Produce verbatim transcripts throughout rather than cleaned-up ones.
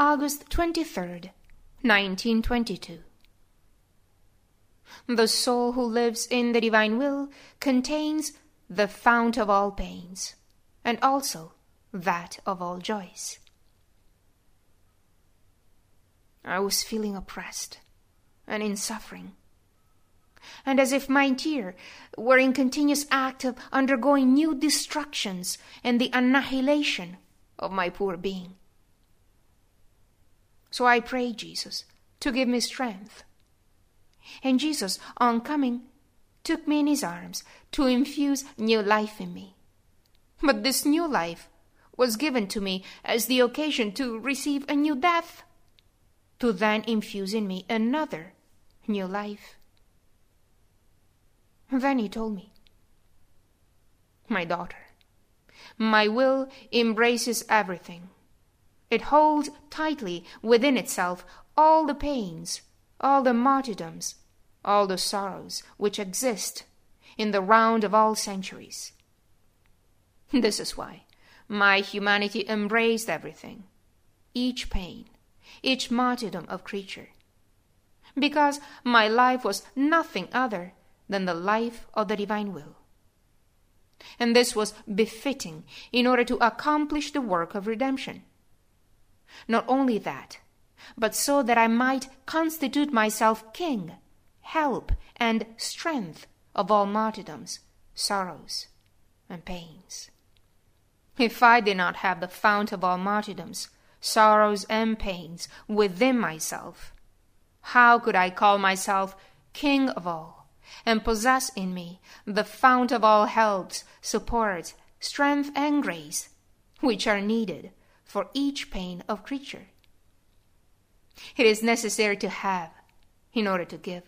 August twenty-third, nineteen twenty-two. The soul who lives in the divine will contains the fount of all pains, and also that of all joys. I was feeling oppressed and in suffering, and as if my tear were in continuous act of undergoing new destructions and the annihilation of my poor being. So I prayed Jesus to give me strength, and Jesus, on coming, took me in his arms to infuse new life in me. But this new life was given to me as the occasion to receive a new death, to then infuse in me another new life. Then he told me, "My daughter, my will embraces everything. It holds tightly within itself all the pains, all the martyrdoms, all the sorrows which exist in the round of all centuries. This is why my humanity embraced everything, each pain, each martyrdom of creature, because my life was nothing other than the life of the divine will. And this was befitting in order to accomplish the work of redemption. Not only that, but so that I might constitute myself king, help, and strength of all martyrdoms, sorrows, and pains. If I did not have the fount of all martyrdoms, sorrows, and pains within myself, how could I call myself king of all, and possess in me the fount of all helps, supports, strength, and grace, which are needed for each pain of creature? It is necessary to have in order to give.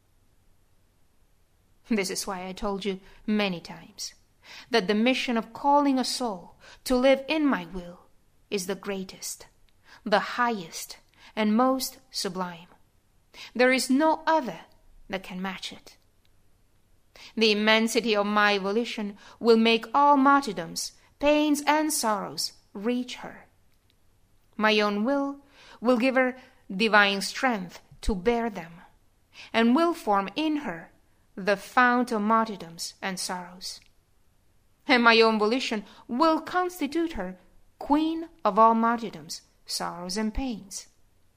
This is why I told you many times that the mission of calling a soul to live in my will is the greatest, the highest, and most sublime. There is no other that can match it. The immensity of my volition will make all martyrdoms, pains, and sorrows reach her. My own will will give her divine strength to bear them, and will form in her the fount of martyrdoms and sorrows. And my own volition will constitute her queen of all martyrdoms, sorrows, and pains.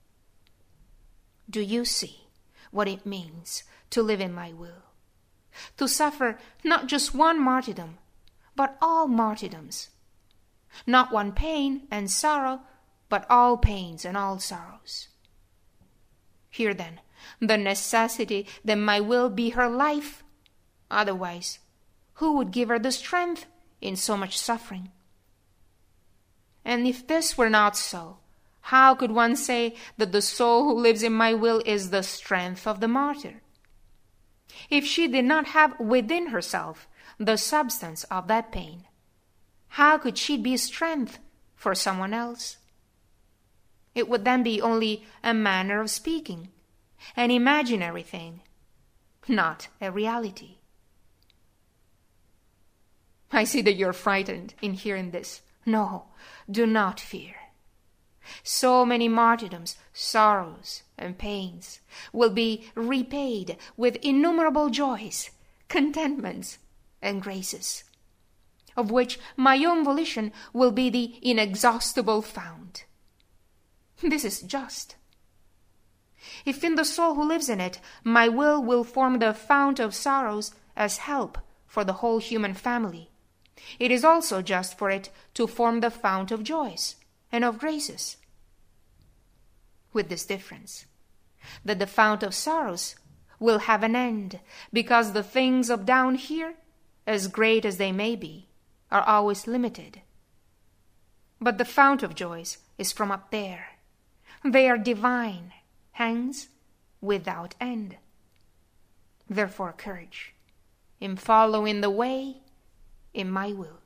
Do you see what it means to live in my will? To suffer not just one martyrdom, but all martyrdoms. Not one pain and sorrow, but all pains and all sorrows. Hear then the necessity that my will be her life. Otherwise, who would give her the strength in so much suffering? And if this were not so, how could one say that the soul who lives in my will is the strength of the martyr? If she did not have within herself the substance of that pain, how could she be strength for someone else? It would then be only a manner of speaking, an imaginary thing, not a reality. I see that you're frightened in hearing this. No, do not fear. So many martyrdoms, sorrows, and pains will be repaid with innumerable joys, contentments, and graces, of which my own volition will be the inexhaustible fount. This is just. If in the soul who lives in it, my will will form the fount of sorrows as help for the whole human family, it is also just for it to form the fount of joys and of graces. With this difference, that the fount of sorrows will have an end, because the things of down here, as great as they may be, are always limited. But the fount of joys is from up there. They are divine, hence without end. Therefore, courage in following the way in my will.